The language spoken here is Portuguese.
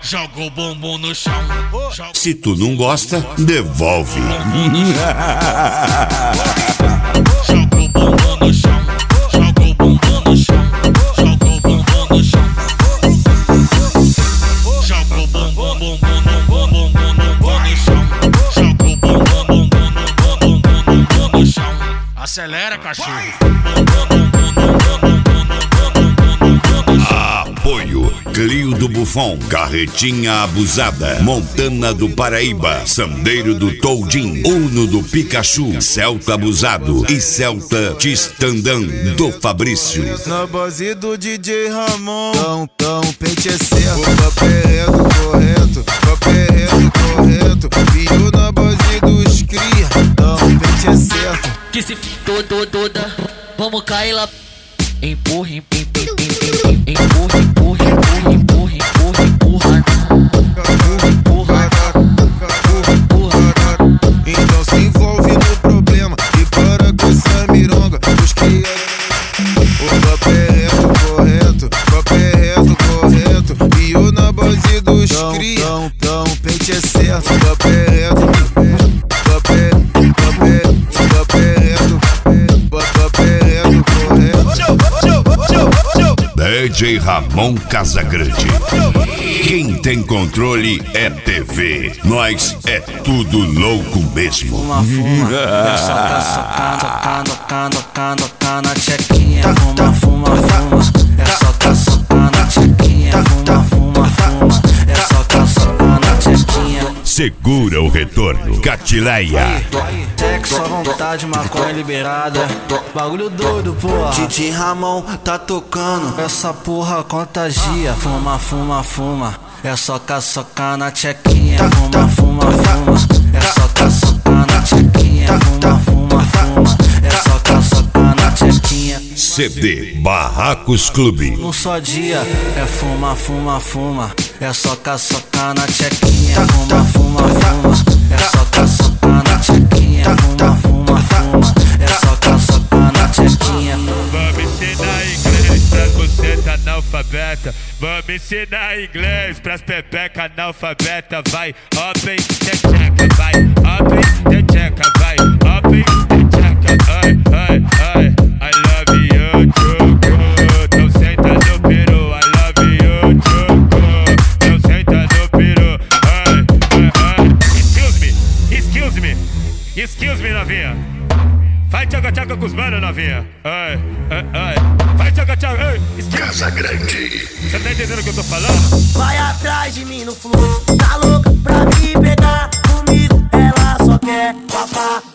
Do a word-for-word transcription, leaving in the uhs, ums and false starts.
joga o bumbum no chão. Se tu não gosta, devolve. Joga o bumbum no chão, joga o bumbum no chão, joga o bumbum no chão. Joga o bumbum, bumbum, bumbum, bumbum, bumbum no chão. Joga o bumbum, bumbum, bumbum, bumbum, bumbum no chão. Acelera, cachorro. Apoio Clio do Buffon, Carretinha Abusada, Montana do Paraíba, Sandeiro do Toldim, Uno do Pikachu, Celta Abusado e Celta Tistandã do Fabrício. Na base do D J Ramon, tão, tão, pente é certo, papel reto, correto, papel reto, correto, viu na base dos cria, tão, pente é certo. Que se toda, toda, vamos cair lá. Empurra, empurra, empurra, empurra, empurra, empurra, empurra, empurra, empurra. Então se envolve no problema e para com essa mironga. Os que o papel reto, correto, papel reto, correto, e eu na base dos cria. Tão, tão, pente é certo, papel reto, papel, papel, papel reto, papel reto, correto. D J Ramon Casagrande. Quem tem controle é T V. Nós é tudo louco mesmo. Fuma, fuma, é só tá socando, tocando, tocando, tocando, tocando a tchequinha. Fuma, fuma, fuma, é só tá socando a tchequinha. Fuma, fuma, fuma, é só tá socando a tchequinha. Segura o retorno, Catileia. Sexo à vontade, maconha liberada. Bagulho doido, porra. D J Ramon tá tocando. Essa porra contagia. Fuma, fuma, fuma, é só caçocar na tchequinha. Fuma, fuma, fuma, é só caçocar na tchequinha. Fuma, fuma, fuma, é só caçocar na tchequinha. C D Barracos Clube. Num só dia é fuma, fuma, fuma, é só caçocar na tchequinha. Fuma, fuma, fuma, é só caçocar na tchequinha. Fuma, fuma, fuma, é só caçocar na tchequinha. Vamos ensinar inglês pras buceta analfabeta. Vamos ensinar inglês pras pepeca analfabeta. Vai, open, tcheca, vai, open, tcheca, vai, open, tcheca, ai, ai, ai. I love you, choco. Não senta no peru, I love you, choco. Não senta no peru, ai, ai, ai. Excuse me, excuse me, excuse me, novinha. Vai tchaca-tchaca com os manos, novinha. Ai, ai, ai. Vai tchaca-tchaca, ai, excuse me. Casagrande. Você tá entendendo o que eu tô falando? Vai atrás de mim no fluxo, tá louca pra me pegar comigo. Ela só quer papá,